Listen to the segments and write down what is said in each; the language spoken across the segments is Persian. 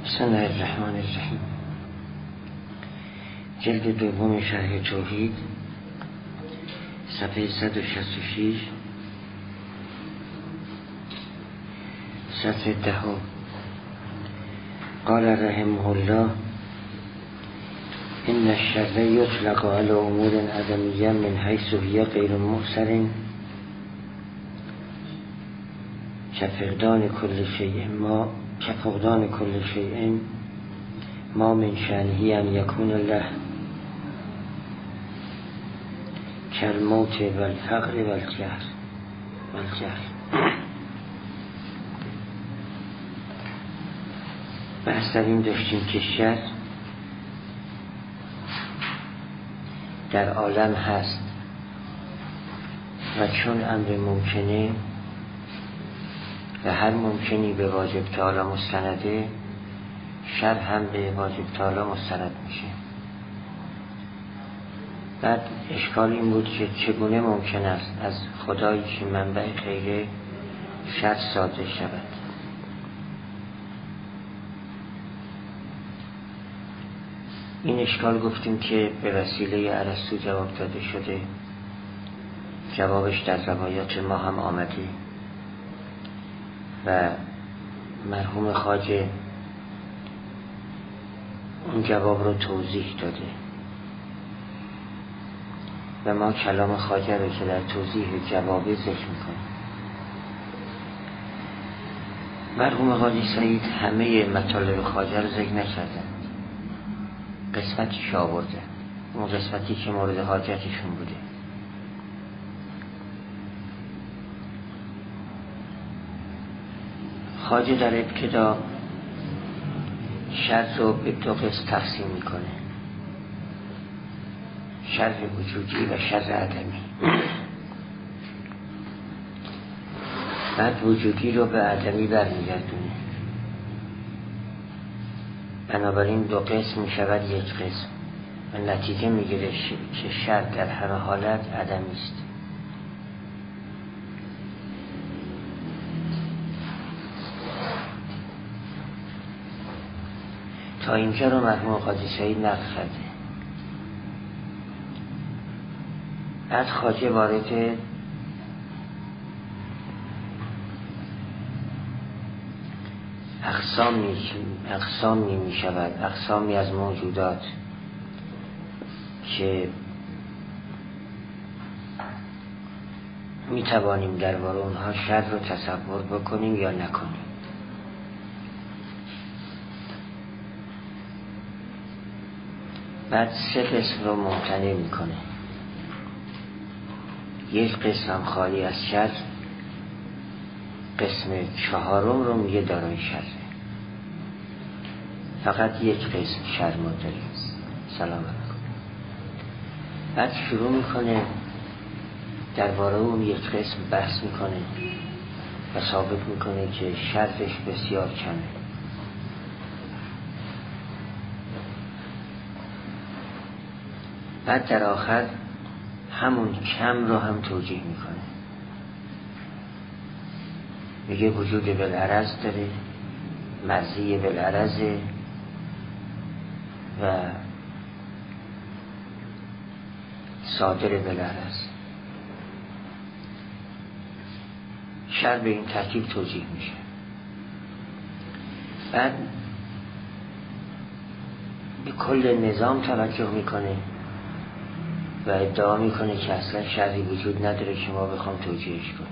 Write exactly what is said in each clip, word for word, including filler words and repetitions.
بسم الله الرحمن الرحیم. جلد دوم شرح توحید، صفحه صد و شصت و شش، سطر دهم. قال رحمه الله: ان الشر یطلق علی امور عدمیه من حیث هی غیر مؤثر كفقدان كل شيء ما كفقدان كل شيء ما من شأنه أن يكون له كالموت والفقر والجهل والجهل بحث در این داشتیم که شر در عالم هست و چون امر ممکنه و هر ممکنی به واجب تعالی مستنده، شر هم به واجب تعالی مستند میشه. بعد اشکال این بود که چگونه ممکن است از خدایی که منبع خیره شر صادر شود. این اشکال گفتیم که به وسیله ارسطو جواب داده شده، جوابش در روایات ما هم آمده و مرحوم خواجه اون جواب رو توضیح داده و ما کلام خواجه رو که در توضیح جوابه ذکر میکنیم. مرحوم قاضی سعید همه مطالب خواجه رو ذکر نکردن، قسمتیش آورده، اون قسمتی که مورد حاجتشون بوده. خواجه در ابتدا شر رو به دو قسم تقسیم میکنه: شر وجودی و شر عدمی. بعد وجودی رو به عدمی برمیگردونه، بنابراین دو قسم میشود یک قسم و نتیجه میگیره که شر در همه حالت عدمی است. تا اینجا رو مرحوم قاضی سعید نقل کرده. بعد خواجه وارد اقسامی اقسامی می شود، اقسامی از موجودات که می توانیم درباره اونها شر رو تصور بکنیم یا نکنیم. بعد سه قسم رو ممتنع میکنه. یک قسم خالی از شر، قسم چهارم رو میگه دارای شره، فقط یک قسم شر ما داریم. سلام علیکم. بعد شروع میکنه درباره اون یک قسم بحث میکنه و ثابت میکنه که شرش بسیار کمه. بعد در آخر همون کم رو هم توجیه میکنه، میگه وجود بالعرض داره، مرضی بالعرض و صادر بالعرض. شر به این ترتیب توجیه میشه. بعد به کل نظام توجه میکنه و ادعا میکنه که اصلا شری وجود نداره که ما بخوام توجیهش کنیم.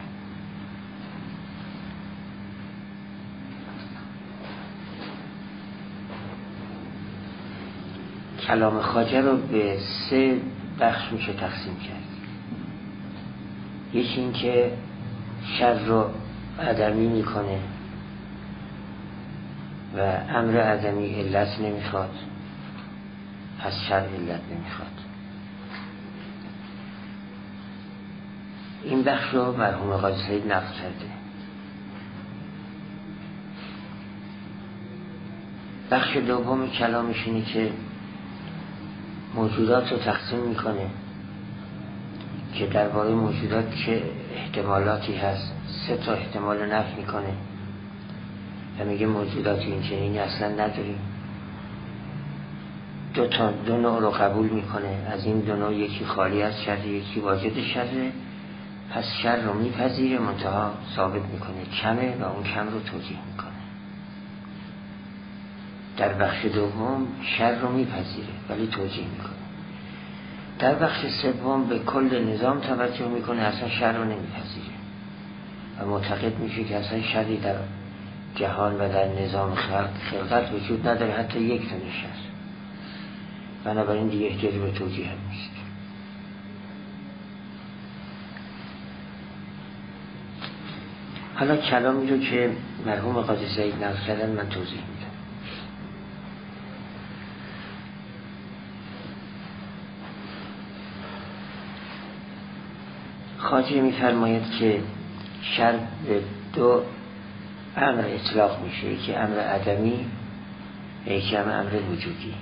کلام خواجه رو به سه بخش میشه تقسیم کرد. یکی این که شر رو عدمی میکنه و امر عدمی علت نمیخواد، پس شر علت نمیخواد. این بخش رو مرحوم قاضی سعید نقل کرده. بخش دوم کلامش اینه که موجودات رو تقسیم میکنه که درباره موجودات که احتمالاتی هست، سه تا احتمال نفی میکنه. و میگه موجودات این چنینی اصلا نداریم. دو تا دو نوع رو قبول میکنه، از این دو نوع یکی خالی از شر، یکی واجد شره، پس شر رو میپذیره، منتها ثابت میکنه کمه و اون کم رو توجیه میکنه. در بخش دوم شر رو میپذیره ولی توجیه میکنه. در بخش سوم به کل نظام توجه میکنه، اصلا شر رو نمیپذیره و معتقد میشه که اصلا شری در جهان و در نظام خلق خلقت وجود نداره، حتی یک دونه شر. بنابراین دیگه احتیاجی به توجیه هم نیست. حالا کلامی رو که مرحوم قاضی سعید نقل کردن من توضیح میدم. خواجه میفرماید که شر به دو امر اطلاق میشه، یکی امر عدمی و یکی امر امر وجودی.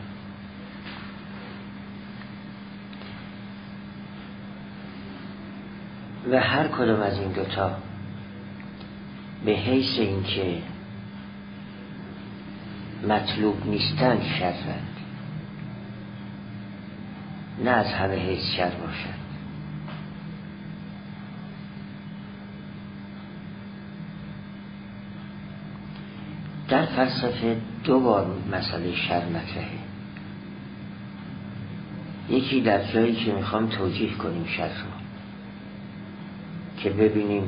و هر کدوم از این دوتا به حیث این که مطلوب نیستن شرند، نه از همه حیث شر باشند. در فلسفه دو بار مسئله شر مطرحه. یکی در جایی که میخوام توجیه کنیم شر رو، که ببینیم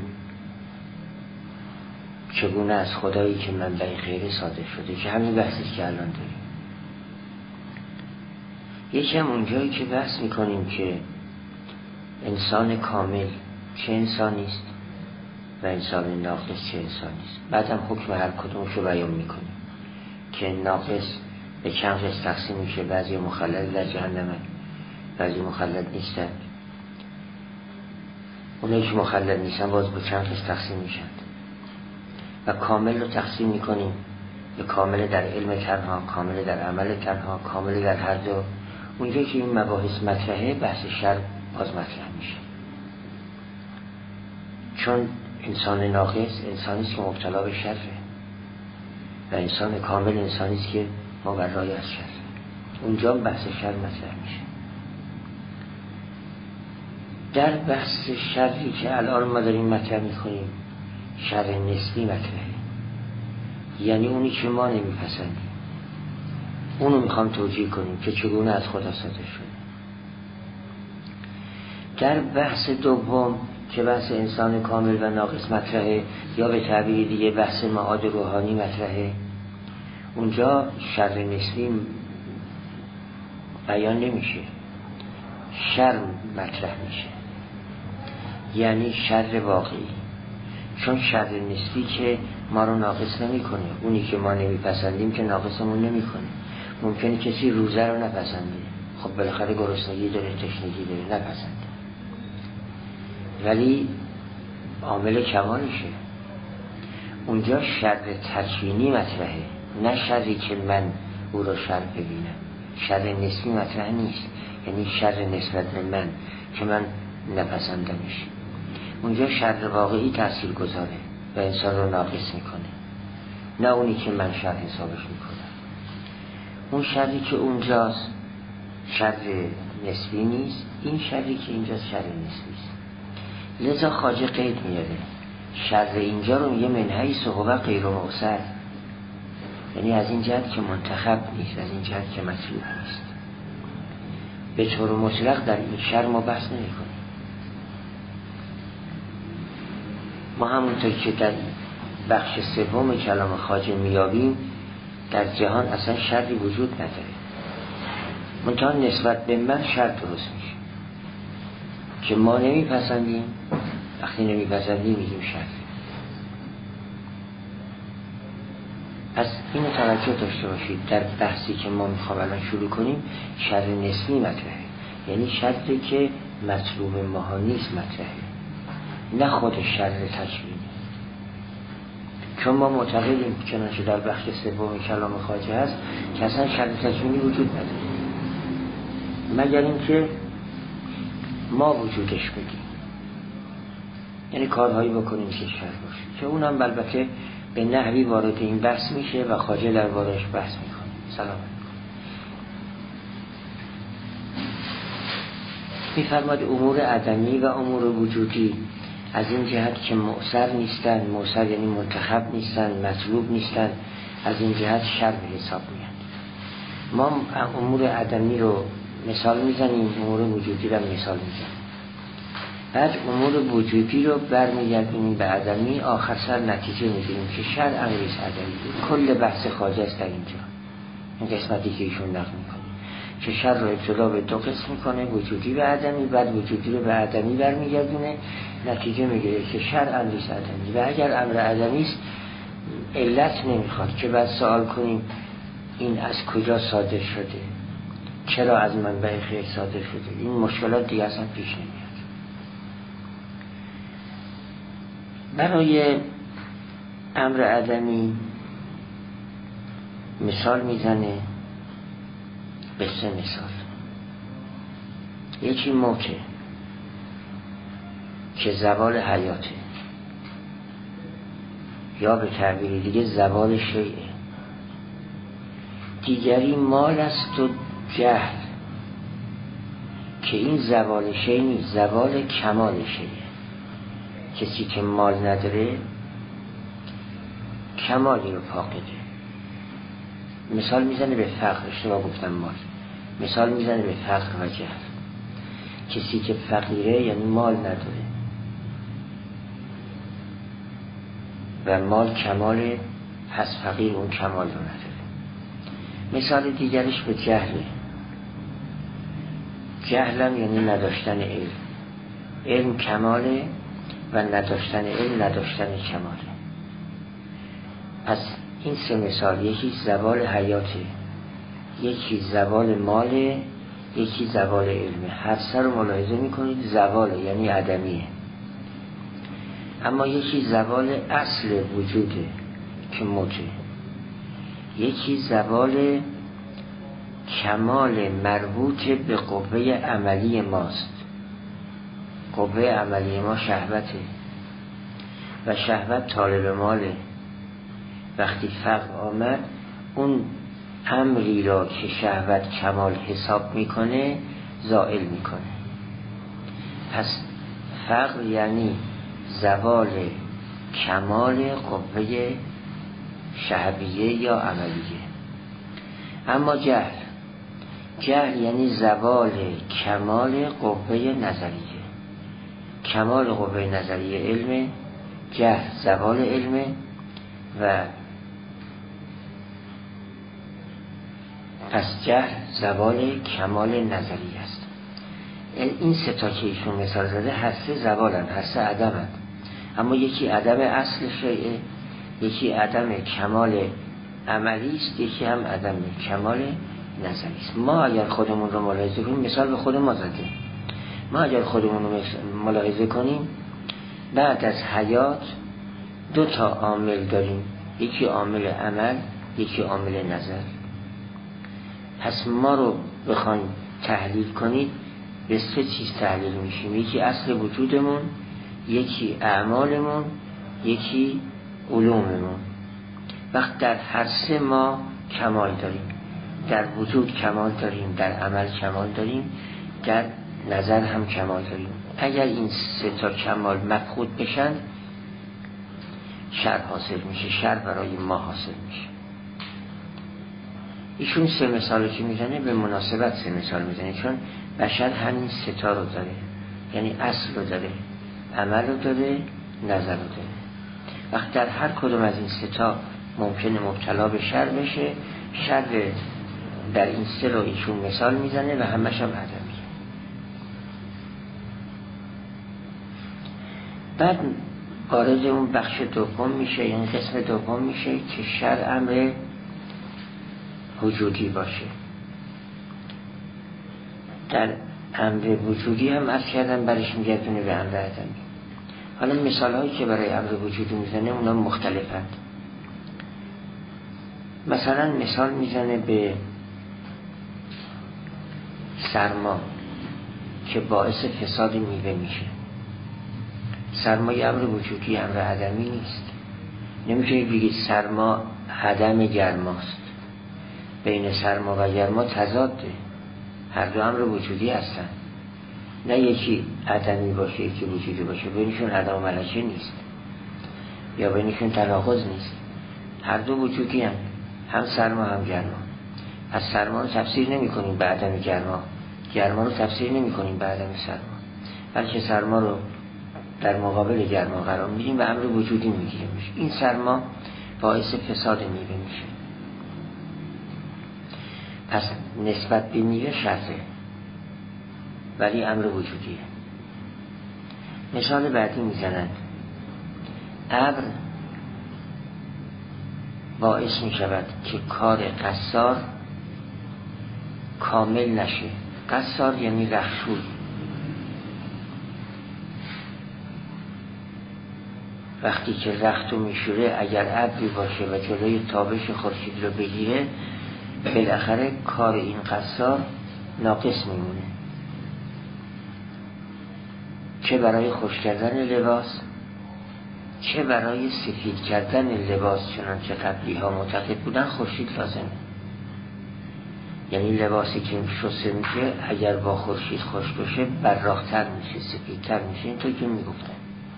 چگونه از خدایی که منبع خیره صادر شده، که همین بحثی که الان داریم. یکی هم اونجایی که بحث میکنیم که انسان کامل چه انسانی است و انسان ناقص چه انسانی است. بعد هم حکم هر کدومش رو بیان میکنیم که ناقص به چند قسم تقسیم میشه، بعضی مخلد در جهنم، بعضی مخلد نیستن. اونایی که مخلد نیستن باز به چند قسم تقسیم میشن. و کامل رو تقسیم میکنیم به کامل در علم تنها، کامل در عمل تنها، کامل در هر دو. اونجایی که این مباحث مطرحه، بحث شر باز مطرح میشه، چون انسان ناقص انسانی است که مبتلا به شره و انسان کامل انسانی است که مبرای از شر. اونجا بحث شر مطرح میشه. در بحث شری که الان ما داریم مطرح میکنیم، شر نسبی مطرحه، یعنی اونی که ما نمیپسندیم، اونو میخوام توجیه کنیم که چگونه از خدا صادر شده. در بحث دوم که بحث انسان کامل و ناقص مطرحه، یا به تعبیر دیگه بحث معاد روحانی مطرحه، اونجا شر نسبی بیان نمیشه، شر مطرح میشه، یعنی شر واقعی. چون شر نسبی که ما رو ناقص نمیکنه، اونی که ما نمیپسندیم که ناقصمون نمیکنه. ممکنه کسی روزه رو نپسنده، خب بالاخره گرسنگی داره، تشنگی داره، نپسنده، ولی عامل کمالشه. اونجا شر تکوینی مطرحه، نه شری که من او رو شر ببینم. شر نسبی مطرح نیست، یعنی شر نسبت به من که من نپسندمش. اونجا شر واقعی تأثیر گذاره و انسان رو ناقص میکنه، نه اونی که من شر حسابش میکنم. اون شری که اونجاست شر نسبی نیست، این شری که اینجاست شر نسبی است. لذا خواجه قید میاره شر اینجا رو میگه من حیث هو غیر مؤثر، یعنی از این جهت که منتخب نیست، از این جهت که مطلوب نیست. به طور مطلق در این شر ما بحث نمی کنیم. ما همونطور که در بخش سوم کلام خواجه میابیم، در جهان اصلا شری وجود نداره، منتها نسبت به من شر درست میشه که ما نمیپسندیم. وقتی نمیپسندیم میگیم شر. پس اینو توجه داشته باشید، در بحثی که ما میخوام الان شروع کنیم شر نسبی مطرحه، یعنی شری که مطلوب ما نیست مطرحه، نه خود شر تکوینی. چون ما معتقدیم چنانچه در بخش سوم کلام خواجه هست که اصلا شر تکوینی وجود نداره، مگر اینکه ما وجودش بدیم، یعنی کارهایی بکنیم که شر باشه، که اونم البته به نحوی وارد این بحث میشه و خواجه در بارش بحث میکنه. سلام. میفرماد امور عدمی و امور وجودی از این جهت که مؤثر نیستن، مؤثر یعنی منتخب نیستن، مطلوب نیستن، از این جهت شر به حساب میاد. ما امور عدمی رو مثال میزنیم، امور وجودی رو مثال میزنیم. بعد امور وجودی رو برمیگردیم به عدمی، آخر سر نتیجه میگیریم که شر امریست عدمی. کل بحث خواجه است در اینجا، این قسمتی که ایشون نقل میکنه که شر رو ابتدا به دو قسم میکنه، وجودی و عدمی، بعد وجودی رو به عدمی برمیگردونه، نتیجه میگیره که شر امریست عدمی. و اگر امر عدمی است علت نمیخواد که بعد سوال کنیم این از کجا صادر شده، چرا از منبع خیر صادر شده، این مشکلات دیگه اصلا پیش نمیاد. برای امر عدمی مثال میزنه به سه مثال. یکی موته که زوال حیاته، یا به تعبیر دیگه زوال شیعه. دیگری مال است و جهل که این زوال شیء نیست، زوال کمال شیء. کسی که مال نداره کمالی رو فاقده. مثال میزنه به فقر، اشتباه گفتم مال، مثال میزنه به فقر و جهل. کسی که فقیره یعنی مال نداره و مال کماله، پس فقیر اون کمال رو نداره. مثال دیگرش به جهله. جهلم یعنی نداشتن علم، علم کماله و نداشتن علم نداشتن کماله. پس این سه مثال، یکی زوال حیاته، یکی زوال ماله، یکی زوال علمه. هر سه رو ملاحظه میکنید زوال یعنی عدمیه. اما یکی زوال اصل وجوده که موته، یکی زوال کمال مربوط به قوه عملی ماست. قوه عملی ما شهوته و شهوت طالب ماله. وقتی فقر آمد اون امری را که شهوت کمال حساب میکنه زائل میکنه. پس فقر یعنی زوال کمال قوه شهویه یا عملیه. اما جهل، جهل یعنی زوال کمال قوه نظریه. کمال قوه نظریه علم، جهل زوال علم و پس جهل زوال کمال نظری است. این سه تا که ایشون مثال زده هر سه زوالن، هر سه عدمن. اما یکی عدم اصل شیء، یکی عدم کمال عملی است، یکی هم عدم کمال نظری است. ما اگر خودمون رو ملاحظه کنیم، مثال به خود ما زده، ما اگر خودمون رو ملاحظه کنیم بعد از حیات دو تا عامل داریم، یکی عامل عمل، یکی عامل نظر. پس ما رو بخوایم تحلیل کنید به سه چیز تحلیل میشیم، یکی اصل وجودمون، یکی اعمالمون، یکی علوممون. وقت در هر سه ما کمال داریم، در وجود کمال داریم، در عمل کمال داریم، در نظر هم کمال داریم. اگر این سه تا کمال مفقود بشن شر حاصل میشه، شر برای ما حاصل میشه. ایشون سه مثال که میزنه به مناسبت سه مثال میزنه، چون بشر همین سه تا رو داره، یعنی اصل رو داره، عمل رو داره، نظر رو داره. وقت در هر کدوم از این سه تا ممکنه مبتلا به شر بشه، شر در این سه رو ایشون مثال میزنه و همش هم عدمی. بعد وارد اون بخش دوم میشه، یعنی قسم دوم میشه که شر امر وجودی باشه. در امر وجودی هم از کردن برش میگردونه به امر عدمی. حالا مثال هایی که برای امر وجودی میزنه اونا مختلفند. مثلا مثال میزنه به سرما که باعث فساد میوه میشه. سرمای امر وجودی، امر عدمی نیست. نمیشه بگید سرما عدم گرماست. بین سرما و گرما تضاده، هر دو امر وجودی هستن. نه یکی عدمی باشه یکی وجودی باشه، بینشون عدم و ملکه نیست یا بینشون تناقض نیست، هر دو وجودی هم. هم سرما هم گرما. از سرما رو تفسیر نمی کنیم به عدم گرما، گرما رو تفسیر نمی کنیم به عدم سرما، بلکه سرما رو در مقابل گرما قرار میدیم و امر وجودی میگیریم. این سرما باعث فساد میوه میشه، پس نسبت به میوه شرطه ولی امر وجودیه. مثال بعدی میزنند ابر باعث میشود که کار قصار کامل نشه. قصار یعنی رختشوی. وقتی که رختو میشوره اگر ابری باشه و جلوی تابش خورشید رو بگیره، بالاخره کار این قصار ناقص میمونه، چه برای خوش کردن لباس چه برای سفید کردن لباس. چنانچه قبلی ها معتقد بودن خورشید لازمه، یعنی لباسی که شسته میشه اگر با خورشید خوش بشه براق‌تر میشه، سفیدتر میشه، اینطور که میگفتن.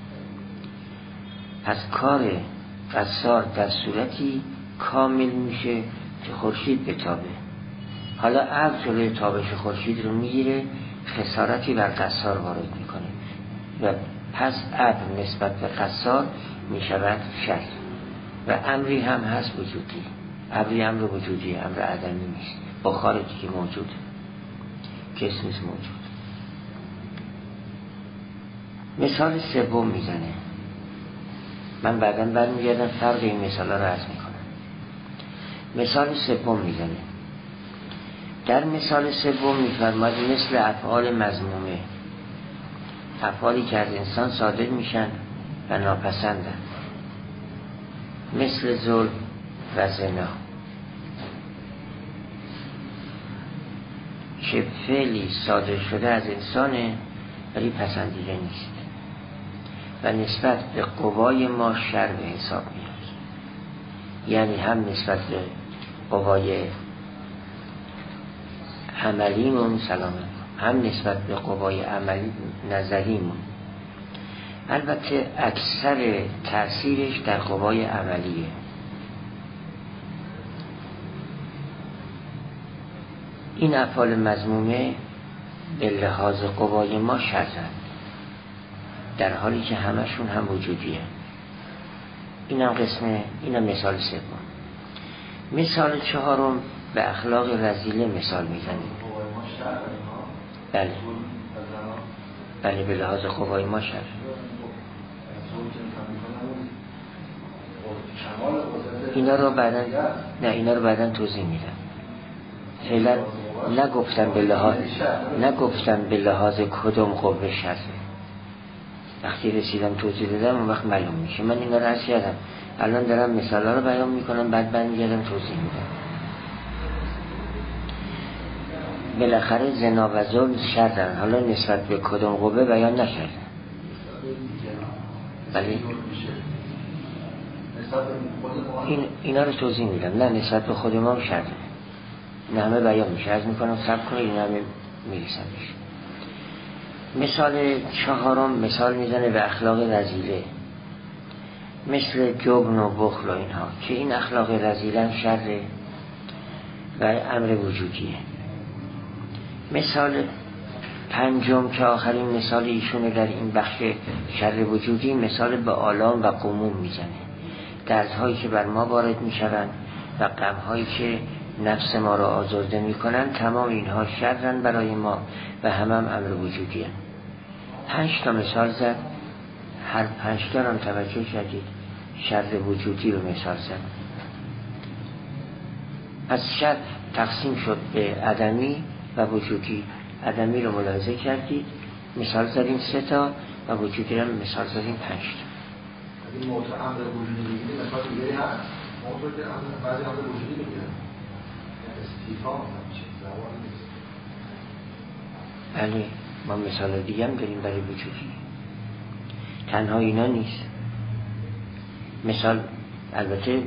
پس کار قصار در صورتی کامل میشه که خورشید بتابه. حالا ابر جلوی تابش خورشید رو میگیره، خسارتی بر قصار وارد میکنه و پس ابر نسبت به قصار میشود شر و امری هم هست وجودی. ابری امر وجودی، امر عدمی نیست. بخاری که موجود، جسم نیست موجود. مثال سوم میزنه، من بعداً برمیگردم فرق این مثال ها رو عرض میکنم. مثال سوم میزنه. در مثال سوم میفرماید مثل افعال مذمومه، افعالی که از انسان صادر میشن و ناپسندن، مثل ظلم و زنا، که فعلی صادر شده از انسانه ولی پسندیده نیست و نسبت به قوای ما شر به حساب میاد. یعنی هم نسبت به قوای عملیمون سلامت، هم نسبت به قوای عملی نظریمون. البته اکثر تأثیرش در قوای عملیه. این افعال مذمومه به لحاظ قوای ما شرطن، در حالی که همشون هم وجودیه. اینم قسمه، اینم مثال سوم. مثال چهارم به اخلاق رذیله مثال میزنیم. بله بله به لحاظ قوای ما شر. اینا رو بعداً نه اینا رو بعداً توضیح میدم. فعلا نگفتم به لحاظ نگفتم به لحاظ کدوم قوه شر. وقتی رسیدم توضیح دادم اون وقت معلوم میشه. من اینا رو عرض کردم، الان دارم مثالا رو بیان میکنم، بعد برمیگردم توضیح میدم. بالاخره زنا و ظلم شرن، حالا نسبت به کدوم قوه بیان نکردم. ولی این اینا رو توضیح میدم. نه نسبت به خود ما شرن، نه همه بیان میشه. عرض میکنم صبر کنید، این همه میرسم میشه. مثال چهارم مثال میزنه به اخلاق رذیله، مثل جبن و بخل و اینها، که این اخلاق رذیله شر و امر وجودیه. مثال پنجم که آخرین مثال ایشونه در این بخش شر وجودی، مثال به آلام و غموم میزنه، دردهایی که بر ما وارد میشوند و غمهایی که نفس ما را آزرده میکنن، تمام اینها شرن برای ما و هم هم امر وجودی هست. پنج تا مثال زد، هر پنج تا هم توجه کردید شر وجودی رو مثال زد. از شر تقسیم شد به عدمی و وجودی. عدمی رو ملاحظه کردید، مثال زدیم سه تا، و وجودی رو مثال زدیم پنج تا. این موضوع امر وجودی میگیره، مثال دیگری هست موضوع که بعضی امر وجودی میگیره استیفا میشه زوال نیست. بله ما مثال دیگه هم داریم برای وجودی، تنها اینا نیست. مثال البته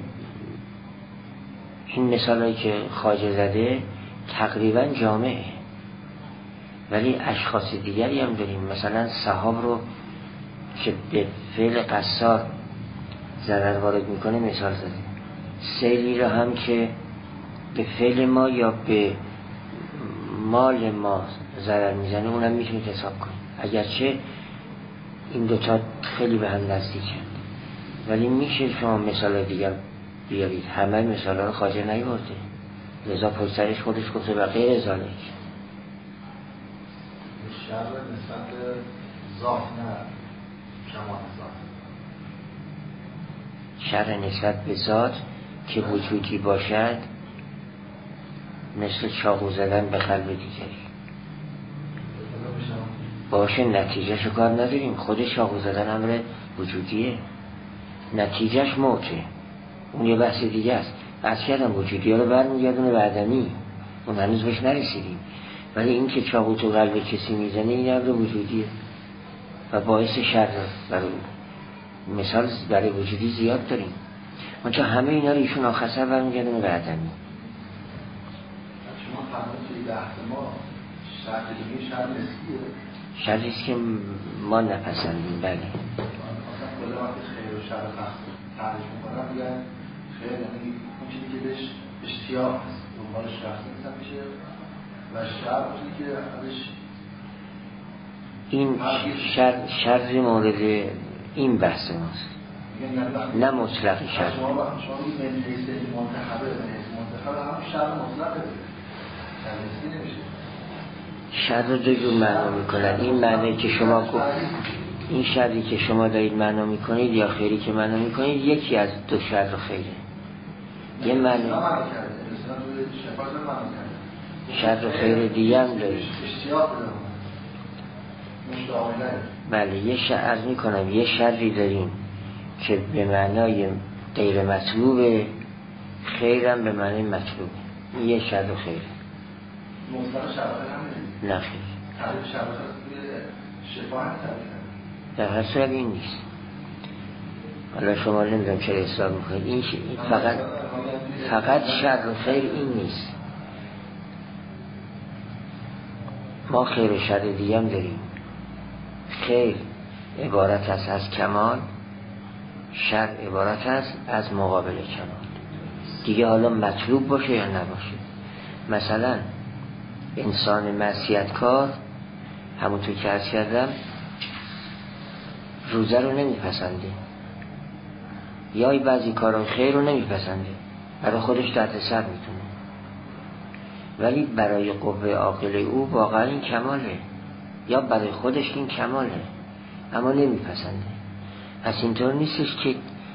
این مثالایی که خواجه زده تقریبا جامعه، ولی اشخاص دیگری هم داریم. مثلا سحاب رو که به فعل قصار ضرر وارد میکنه مثال زده، سیلی رو هم که به فعل ما یا به مال ما ضرر میزنه اونم میتونید حساب کنید، اگرچه این دوتا خیلی به هم نزدیکن. ولی میشه شما مثال دیگر بیارید، همه مثال ها رو خواجه نیورده، لذا پشترش خودش گفته و غیر ذالک. شر نسبت به ذات نه کمال ذات، شر نسبت به ذات که وجودی باشد مثل چاقو زدن به قلب دیگری باشه، نتیجهش رو کار نداریم. خود چاقو زدن امر وجودیه، نتیجهش موته، اون یه بحث دیگه است. بحث کردم وجودی ها رو برمیگردونه به عدمی، اون هنوز بهش نرسیدیم. ولی این که چاقو تو قلب کسی میزنه این امر وجودیه و باعث شر برای مثال برای وجودی زیاد داریم. منچه همه اینا رو ایشون آخر برمیگردونه به عدمی. شما فرمایید توی بحث ما شر دیگه شر نسبیه، شریست که ما نپسندیم. بله اصلا کل وقتی خیر و شر تعریف میکنم میگن خیر یعنی اون چیزی که بهش اشتیاق هست دنبالش رفته مثلا میشه، و شر اون چیزی که ازش این شر شر مورد این بحث ماست، نه مطلق شر. شما وقتی شما این منحیث منتخبه منتخبه هم شر مطلقه، شر نسبی نمیشه. شر رو دو جور معنا میکنن. این معنی که شما گفت، این شری که شما دارید معنا میکنید یا خیری که معنا میکنید یکی از دو شر خیره. یه معنی شر خیر دیگه هم دارید. بله یه شر عرض میکنم، یه شری داریم که به معنای غیر مطلوبه، خیرم به معنای مطلوبه. یه شر خیره. مطلق شر خیر هم نه خیر. تعریف شر خیر شفاعت تعریف در هر صورت این نیست. حالا شما نمیدونم چرا اصرار میکنید این فقط فقط شر و خیر این نیست. ما خیر و شر دیگه هم داریم. خیر عبارت است از کمال، شر عبارت است از مقابل کمال. دیگه حالا مطلوب باشه یا نباشه. مثلا انسان معصیتکار همونطور که عرض کردم روزه رو نمیپسنده، یا بعضی کاران خیر رو نمیپسنده، برای خودش درد سر میتونه، ولی برای قوه عاقله او واقعا این کماله، یا برای خودش این کماله اما نمیپسنده. پس اینطور نیستش که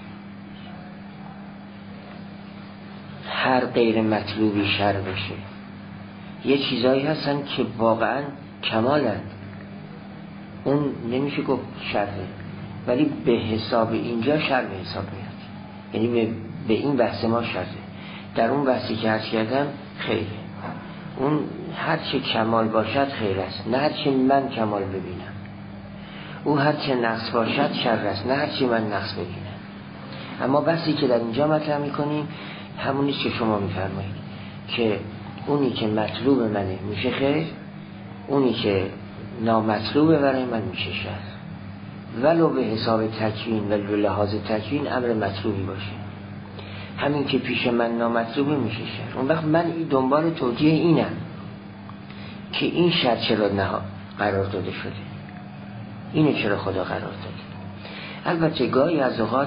هر غیر مطلوبی شر بشه. یه چیزایی هستن که واقعا کمالن، اون نمیشه گفت شره، ولی به حساب اینجا شر به حساب میاد. یعنی به, به این بحث ما شره، در اون بحثی که عرض کردم خیره. اون هر چه کمال باشد خیر است، نه هر چه من کمال ببینم. او هر چه نقص باشد شر است، نه هر چه من نقص ببینم. اما بحثی که در اینجا مطرح میکنیم همونیست که شما میفرمایید که اونی که مطلوب منه میشه خیر، اونی که نامطلوبه برای من میشه شر، ولو به حساب تکوین و به لحاظ تکوین امر مطلوبی باشه. همین که پیش من نامطلوبه میشه شر. اون وقت من دنبال توجیه اینم که این شر چرا نه قرار داده شده، اینو چرا خدا قرار داده. البته گاهی از اوقات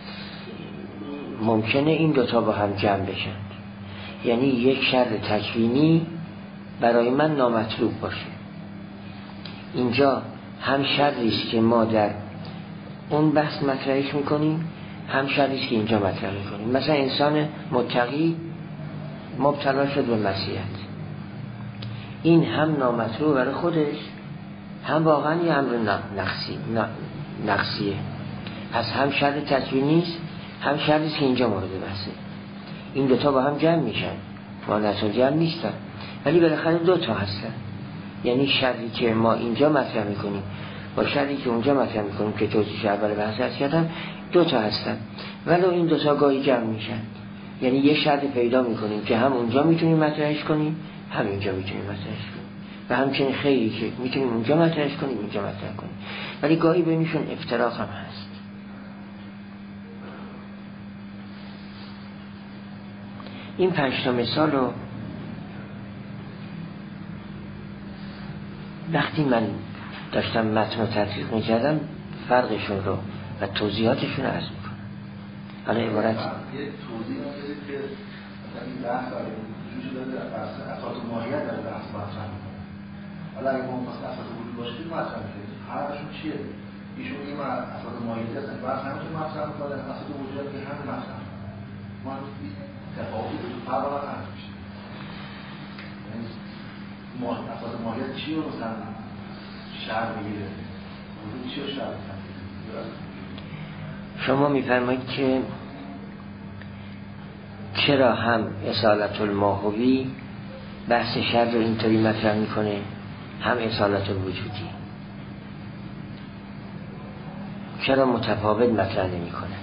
ممکنه این دوتا با هم جمع بشن، یعنی یک شر تکوینی برای من نامطلوب باشه. اینجا هم شریست که ما در اون بحث مطرحش میکنیم، هم شریست که اینجا مطرح میکنیم. مثلا انسان متقی مبتلا شد به معصیت، این هم نامطلوب برای خودش، هم واقعا یه امر نقصی نقصیه. پس هم شر تکوینیست، هم شریست که اینجا مورد بحثه. این دوتا با هم جمع میشن، با نتون جمع نیستن، ولی بالاخره دوتا هستن. یعنی شری که ما اینجا مطرح میکنیم با شری که اونجا مطرح میکنیم که توضیحش اول بحث هست کردم، دو تا هستن ولو این دو تا گاهی جمع میشن، یعنی یه شرط پیدا میکنیم که هم اونجا میتونیم مطرحش کنیم هم اینجا میتونیم مطرحش کنیم و همچنین خیلی که میتونیم اونجا مطرحش کنیم اینجا مطرح کنیم، ولی گاهی بینشون افتراق هم هست. این پنج تا مثال رو وقتی من داشتم متن رو تدقیق میکردم فرقشون رو و توضیحاتشون رو عرض میکنم. حالا عبارت یه توضیح میدید که مثلا این بحث برای وجود داره در بحث اساس ماهیت در بحث مطرح میکنه. حالا اگه ما مثلا اساس وجود باشه که مطرح میکنه هرشون چیه؟ ایشون این اساس ماهیتی هستن بحث همون مطرح میکنه، اساس وجود که همین مطرح میکنه. ما تفاوتی تو فرق هم عرض میشه. ما اساس ماهیت چی رو مثلا شرط میگیره؟ وجود چی رو شرط میگیره؟ شما میفرمایید که چرا هم اصالت الماهوی بحث شر رو اینطوری مطرح میکنه هم اصالت الوجودی، چرا متفاوت مطرح نمی کنه؟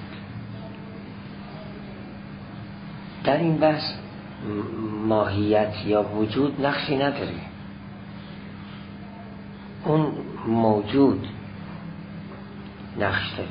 در این بحث ماهیت یا وجود نقشی نداره، اون موجود نقش داره،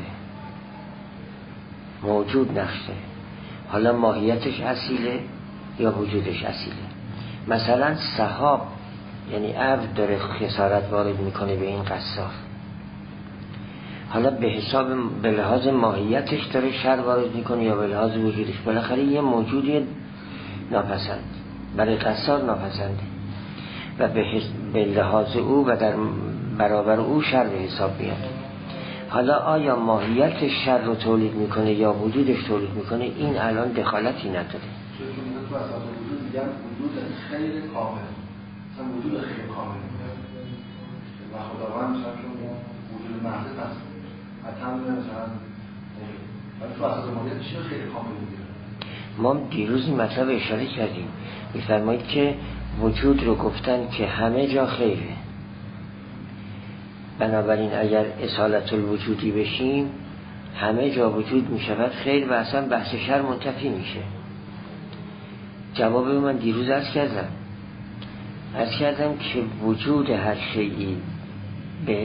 موجود نقش داره. حالا ماهیتش اصیله یا وجودش اصیله. مثلا سحاب یعنی ابر داره خسارت وارد میکنه به این قصار، حالا به حساب به لحاظ ماهیتش داره شر وارد میکنه یا به لحاظ وجودش؟ بالاخره یه موجودی ناپسند برای قصار ناپسنده و به, به لحاظ او و در برابر او شر به حساب میاد. حالا آیا ماهیت شر رو تولید میکنه یا وجودش تولید میکنه؟ این الان دخالتی نداره. چون من تو اساس وجود میگم وجود خیر کامل، مثلا وجود خیر کامل و خداوند مثلا چون وجود محض هست حتما مثلا ولی تو اساس ماهیت چی خیر کامل میگیره؟ ما دیروز این مطلب اشاره کردیم، میفرمایید که وجود رو گفتن که همه جا خیره، بنابراین اگر اصالت الوجودی بشیم همه جا وجود می شود خیر و اصلا بحث شر منتفی میشه. جواب من دیروز عرض کردم عرض کردم که وجود هر شیئی به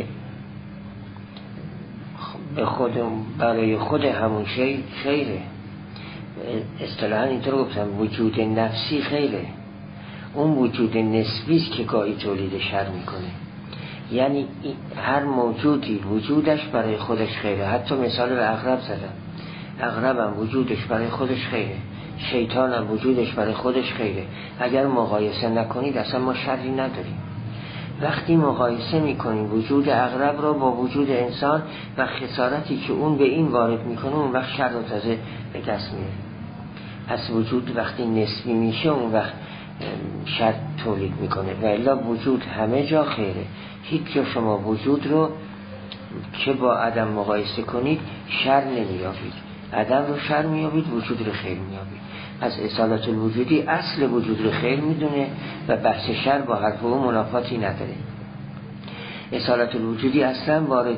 به خود برای خود همون شی خیره. اصطلاحاً اینطور گفتم وجود نفسی خیره، اون وجود نسبی است که گاهی تولید شر میکنه. یعنی هر موجودی وجودش برای خودش خیره. حتی مثال به عقرب زدم، عقرب هم وجودش برای خودش خیره، شیطان هم وجودش برای خودش خیره. اگر مقایسه نکنید اصلا ما شری نداریم. وقتی مقایسه میکنیم وجود عقرب را با وجود انسان و خسارتی که اون به این وارد میکنه، اون وقت شر رو تازه به دست میاره. پس وجود وقتی نسبی میشه اون وقت شر تولید میکنه و الا وجود همه جا خیره. هیچ جا شما وجود رو که با عدم مقایسه کنید شر نمیابید، عدم رو شر میابید، وجود رو خیر میابید. پس اصالت الوجودی اصل وجود رو خیر میدونه و بحث شر با حرف او منافاتی نداره. اصالت الوجودی اصلا وارد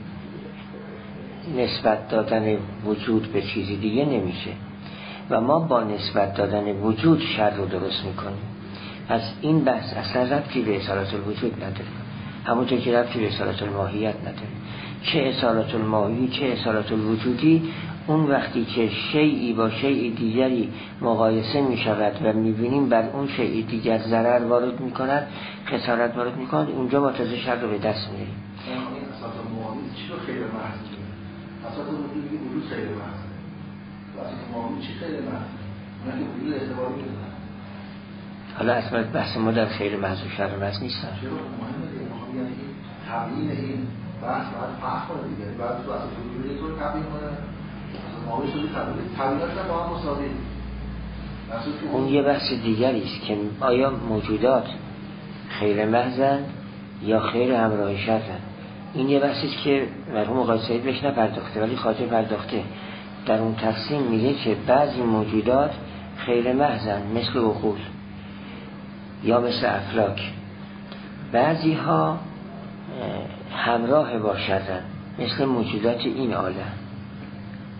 نسبت دادن وجود به چیزی دیگه نمیشه و ما با نسبت دادن وجود شر رو درست میکنیم. پس این بحث اصلا ربطی به اصالت الوجود نداره، همونطور که ربطی به اصالت الماهیت نداره. چه اصالت الماهی چه اصالت الوجودی، اون وقتی که شیئی با شیء دیگری مقایسه می شود و می بینیم بر اون شیء دیگر ضرر وارد می کند، خسارت وارد می کند، اونجا ما تازه شر رو به دست می گیریم. این اساس الماهی چی رو خیر محض میگه؟ اساس الوجودی وجود خیر محض. اساس الماهی چی خیر محض؟ اون که وجود اعتبار میده. حالا اصلا بحث ما در خیر محض و شر محض نیستن. چرا مهمه دیگه؟ ما یعنی تبیین این بحث باید فرق کنه دیگه. بعد تو اساس الوجودی طور تبیین کنه. ماهی شدی تبیین. تبیینات با هم مساوی. اون یه بحث دیگری است که آیا موجودات خیر محضن یا خیر همراه شرن. این یه بحثی است که مرحوم آقای سعید بهش نپرداخته ولی خاطر پرداخته. در اون تقسیم میگه که بعضی موجودات خیر محضن مثل عقول یا مثل افلاک، بعضی ها همراه با شرن مثل موجودات این عالم.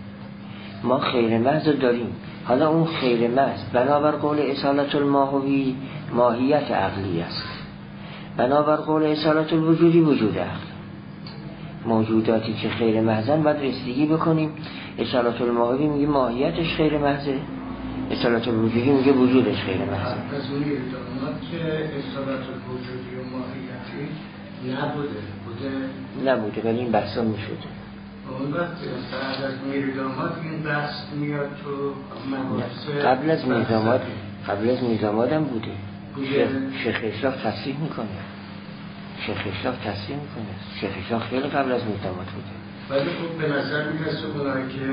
ما خیر محض داریم. حالا اون خیر محض بنابر قول اصالت الماهوی ماهیت عقلی است، بنابر قول اصالت الوجودی وجود عقل. موجوداتی که خیر محضن باید رسیدگی بکنیم. اصالت الماهوی میگه ماهیتش خیر محضه، اصالت الوجودی میگه وجودش خیر محضه. پس اون اقدامات که اصالت الوجودی و ماهیتی نبوده بوده نبوده ولی این بحثا میشده. اون وقت بعد از میردامات این بحث میاد تو مباحث قبل از میردامات قبل از میردامات هم بوده. شیخ اشراق تصریح میکنه شیخ اشراق تصریح میکنه شیخ اشراق خیلی قبل از میردامات بوده. ولی خب به نظر میرسه اونایی که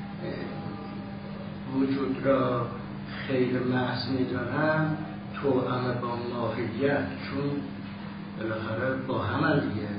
وجود را خیر محض میدانن تو همه با ماهیت، چون بالاخره با همه دیگه.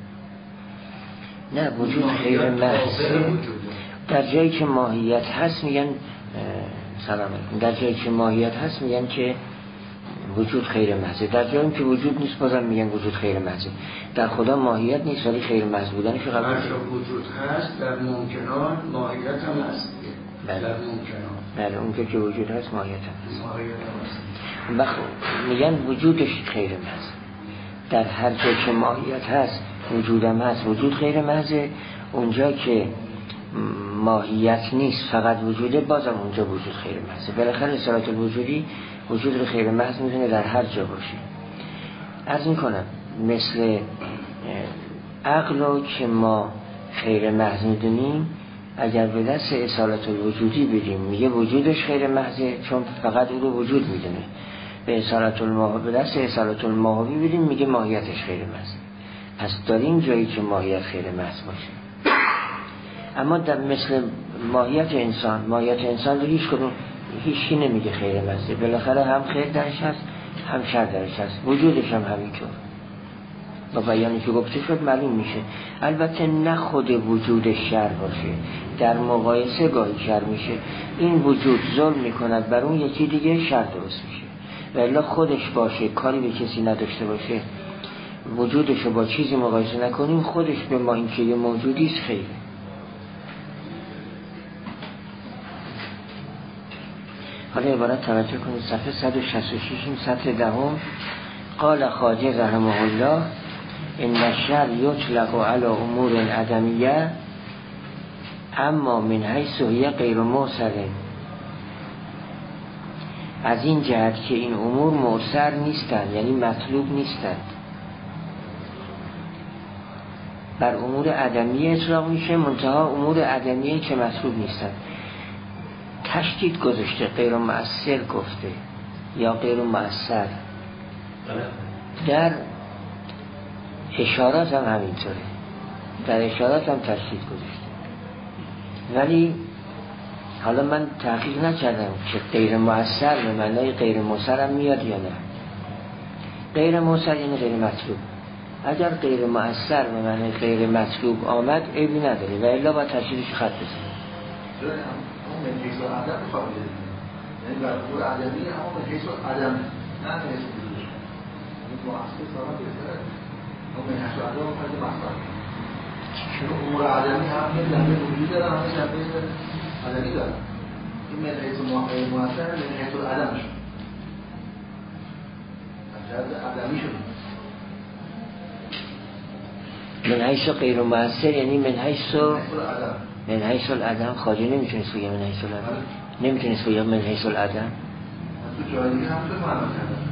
نه وجود خیر محض در جایی که ماهیت هست میگن سلام علیکم، در جایی که ماهیت هست میگن که وجود خیر محض، در جایی که وجود نیست بازم میگن وجود خیر محض. در خدا ماهیت نیست ولی خیر محض بودنش رو قبول هر جا وجود هست در ممکنان ماهیت هم هست. بله. در ممکنان بله اونجا که وجود هست ماهیت هم هست. ماهیت هم هست. بخ... میگن وجودش خیر محض. در هر جا که ماهیت هست وجودم هست وجود خیر محضه. اونجا که ماهیت نیست فقط وجوده بازم اونجا وجود خیر محضه. بالاخره اصالت الوجودی وجود رو خیر محض میتونه در هر جا باشه. عرض میکنم مثل عقل رو که ما خیر محض میدونیم اگر به دست اصالت الوجودی بدیم میگه وجودش خیر محضه چون فقط او رو وجود میدونه. به اصالت الماهوی به دست اصالت الماهوی بدیم میگه ماهیتش خیر محض. پس داریم جایی که ماهیت خیر محض باشه. اما در مثل ماهیت انسان ماهیت انسان رو هیچ کدوم هیچی نمیگه خیر محض. بالاخره هم خیر درش هست هم شر درش هست. وجودش هم همینطور. با بیانی که گفته شد معلوم میشه. البته نه خود وجود شر باشه، در مقایسه گاهی شر میشه. این وجود ظلم میکند بر اون یکی دیگه شر درست میشه. و الا خودش باشه کاری به کسی نداشته باشه وجودش رو با چیزی مقایسه نکنیم خودش به ما این که یه موجودیست خیره. حالا عبارت توجه کنید صفحه صد و شصت و شش این سطر دهم. قال خواجه رحمه الله ان الشر یطلق علی امور عدمیه اما من حیث هی غیر موثر، از این جهت که این امور موثر نیستند یعنی مطلوب نیستند بر امور عدمیه اطلاق میشه، منتها امور عدمیه که مطلوب نیستند. تشدید گذاشته غیر مؤثر گفته یا غیر مؤثر. در اشارات هم همینطوره، در اشارات هم تشدید گذاشته. ولی حالا من تحقیق نکردم که غیر مؤثر به معنای غیر مؤثر هم میاد یا نه. غیر مؤثر یعنی غیر مطلوب. اگر غیر مؤثر به معنای غیر مطلوب آمد عیبی نداره و الا باید تشدیدش خط بزنیم. من حیث عدم قابل یعنی بر امور عدمی اما من حیث عدم نه حیث وجودش این مؤثر سارا بهتره اما من حیث عدم فرد مصدر چون امور عدمی هم یه جنبه وجود دارن همه جنبه عدمی دارن. این من حیث مؤثر من حیث عدم شد از جهت عدمی شد. من حیث غیر مؤثر یعنی من حیث من حیث العدم. خواجه نمیتونست بگه من حیث العدم، نمیتونست بگه من حیث العدم. تو جایی هم تو معنا کردن.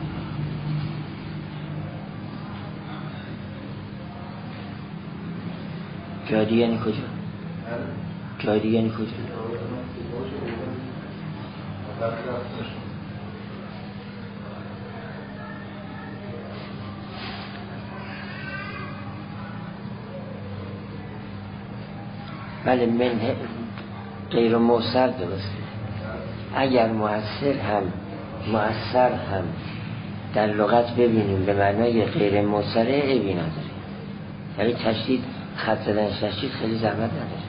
جایی یعنی کجا؟ جایی یعنی کجا؟ بله من غیر مؤثر درسته. اگر مؤثر هم مؤثر هم در لغت ببینیم به معنای غیر مؤثره عیبی نداره، ولی تشدید خط زدن تشدید خیلی زحمت نداره.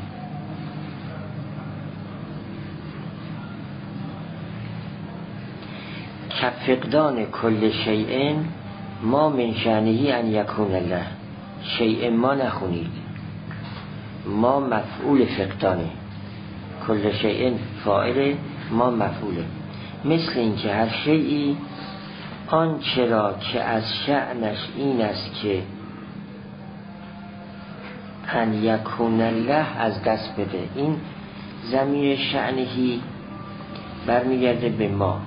کفقدان کل شیء ما من شأنه ان یکون الله. شیء ما نخونید، ما مفعول فقدانه، کل شیء فاعل، ما مفعوله. مثل این که هر شیئی آن چرا که از شأنش این است که ان یکون الله از دست بده. این ضمیر شأنهی برمیگرده به ما،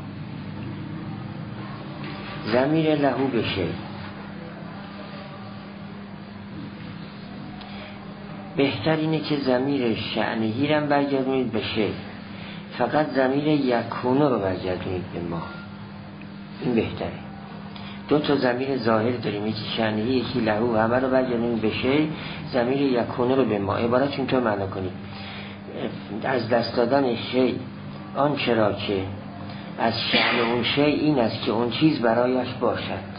ضمیر لهو بشه. بهتر اینه که ضمیر شأنهی رو برگردونید بشه، فقط ضمیر یکونه رو برگردونید به ما، این بهتره. دو تا ضمیر ظاهر داریم، یکی شأنهی یکی لهو، همه رو برگردونید بشه، ضمیر یکونه رو به ما. عبارت اینطور معنا کنید: از دست دادن شی آن چرا که از شأن اون شی این است که اون چیز برایش باشد.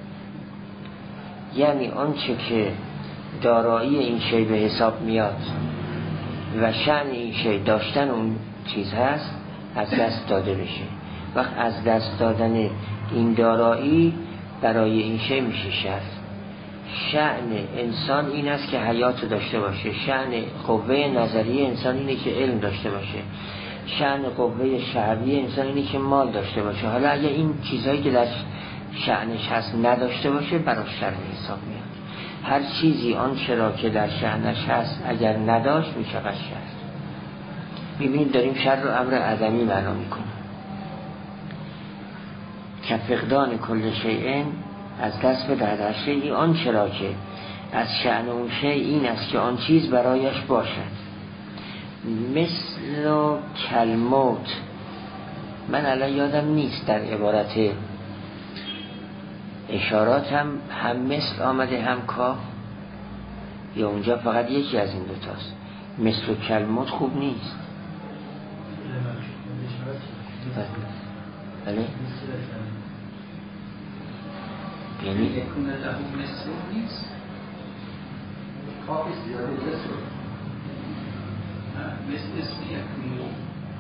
یعنی آن چه که دارایی این شی به حساب میاد و شأن این شی داشتن اون چیز هست، از دست داده بشه. وقت از دست دادن این دارایی برای این شی میشه شر. شأن انسان این است که حیات داشته باشه، شأن قوه نظری انسان اینه که علم داشته باشه، شأن قوه شعبی انسان اینه که مال داشته باشه. حالا اگه این چیزهایی که در شأنش هست نداشته باشه، براش شر حساب میاد. هر چیزی آن چرا که در شأنش هست اگر نداشت میشه شر. میبینید داریم شر رو امر عدمی معنا میکنه. که فقدان کل شیء از دست به هر شیئی آن چرا که از شأن اون شیء این است که آن چیز برایش باشد. مثل و کلموت، من الان یادم نیست در عبارت اشارات هم هم مثل آمده هم کا، یا اونجا فقط یکی از این دوتاست. مثل و کلموت خوب نیست. بله یعنی یکون له مثل نیست، کافی زیاده مثل مثل اسم یکون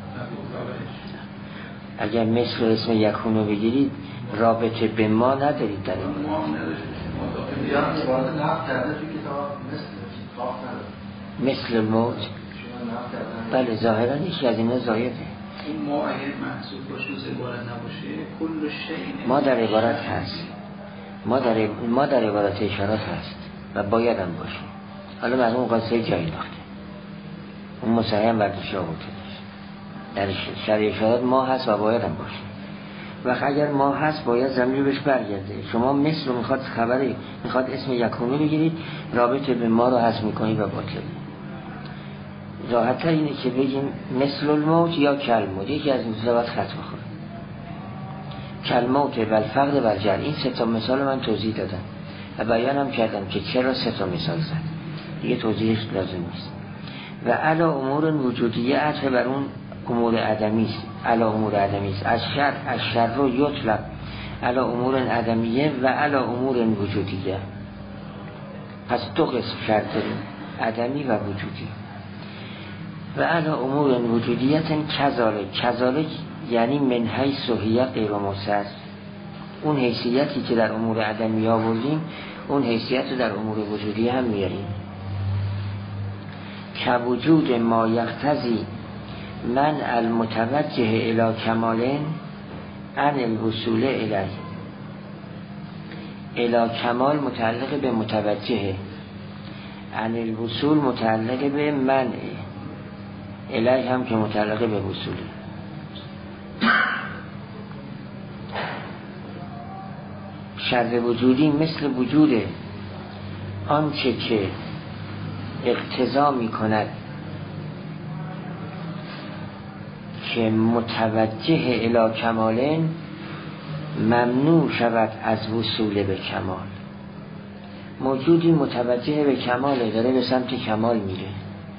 اگر مثل اسم یکونو بگیرید رابطه به ما ندارید در این ما ندارید. بیان عبارت نفت کرده توی کتاب مثل کاف نداره، مثل موت. بله ظاهرا یکی از اینا ضایفه. این ما اگر محسوب باشه و عبارت نباشه کل شیء ما در عبارت هست، ما در ما در عبارت اشارات هست و باید هم باشه. حالا مرحوم قاصد جایی ناخته، اون مساهم برداشت آورده در شرع اشارات ما هست و باید هم باشه. و اگر ما هست باید ضمیر بهش برگرده. شما مثل رو میخواد خبری میخواد اسم یکونه بگیرید، رابطه به ما رو حذف میکنید و باطل. راحت‌تر اینه که بگیم مثل الموت یا کلموت، یکی از این دو تا خط بخوره. کلموت و الفقد و الجر، این سه تا مثال من توضیح دادم و بیانم کردم که چرا سه تا مثال زد، دیگه توضیحش لازم نیست. و علا امور وجودیه عطف بر اون امور عدمی است، علا امور عدمی است. از شر از شر رو یطلق علا امور عدمیه و علا امور وجودیه. پس دو قسم شر داریم، عدمی و وجودی. و علا امور وجودیت کذالک، کذالک یعنی من حیث هی غیر مصر، اون حیثیتی که در امور عدمی آوردیم اون حیثیت رو در امور وجودی هم میاریم. که وجود ما یقتضی من المتوجه الی کمال عن الوصول الیه. الی کمال متعلق به متوجه، عن الوصول متعلق به منع، الیه هم که متعلق به وصوله. شر وجودی مثل وجود آنچه که اقتضا می کند که متوجه الی کمال ممنوع شود از وصول به کمال. موجودی متوجه به کماله، داره به سمت کمال میره،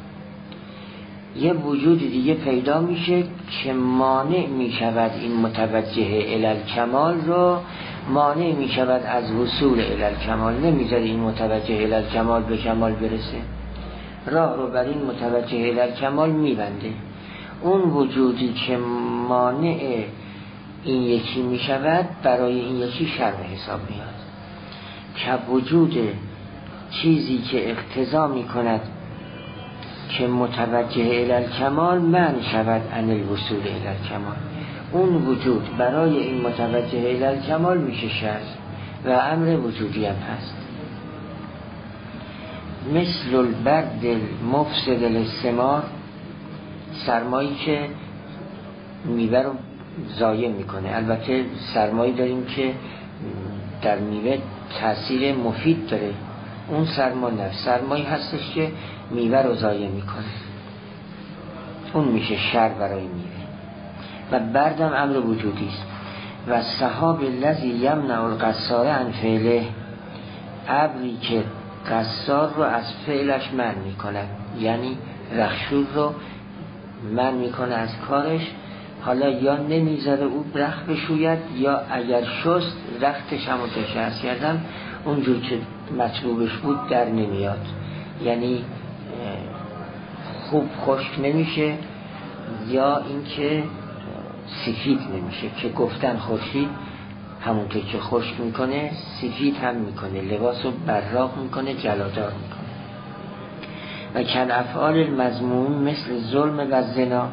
یه وجود دیگه پیدا میشه که مانع میشود این متوجه الی کمال رو، مانع میشود از وصول الی کمال، نمیذاره این متوجه الی کمال به کمال برسه، راه رو بر این متوجه الی کمال میبنده. اون وجودی که مانع این یکی میشود برای این یکی شر به حساب میاد. که وجود چیزی که اقتضا میکند که متوجه الی الکمال من شود عن الوصول الی الکمال. اون وجود برای این متوجه الی الکمال میشه شرط و امر وجودی هم هست. مثل البرد المفسد للثمار، سرمایی که میوه رو ضایع میکنه. البته سرمایی داریم که در میوه تاثیر مفید داره، اون سرما نه، سرمایی هستش که میوه رو ضایع میکنه، اون میشه شر برای میوه. و بردم امر وجودی است. و سحاب الذی یمنع القصار عن فعله، ابری که قصار رو از فعلش منع میکنه، یعنی رخشور رو منع میکنه از کارش. حالا یا نمیذاره او رخت بشوید، یا اگر شست رختش همون که عرض کردم اونجور که مطلوبش بود در نمیاد، یعنی خوب خشک نمیشه یا اینکه سفید نمیشه، که گفتن خورشید همونطور که خشک میکنه سفید هم میکنه، لباس رو براق میکنه، جلادار میکنه. و کل افعال المذموم مثل ظلم و زنا،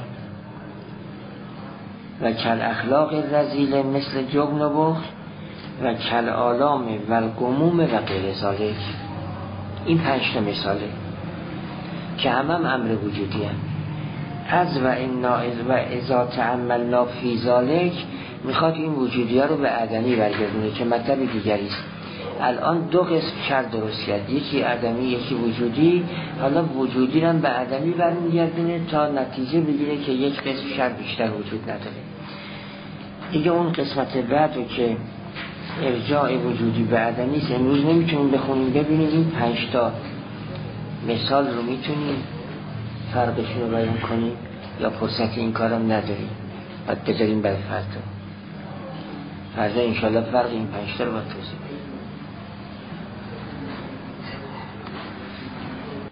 و کل اخلاق الرذیله مثل جبن و بخل، و کل آلام و الگموم و غیر ذالک. این پنج تا مثاله که هم هم امر وجودی هم. از و انا و اذا تأملنا فی ذالک میخواد این وجودی ها رو به عدمی برگردونه که مطلب دیگری است. الان دو قسم شر درست کرد، یکی عدمی یکی وجودی. حالا وجودی رو به عدمی برمیگردونه تا نتیجه بگیره که یک قسم شر بیشتر وجود نداره. دیگه اون قسمت بعد رو که ارجاع وجودی به عدمی است، امروز نمیتونیم بخونیم ببینیم این پنج تا مثال رو میتونیم فرقشون رو بیان کنیم یا فرصت این کارم نداریم، باید بذاریم برای فردا. فردا انشالله فرق این پنج تا رو باید توضیح بدیم.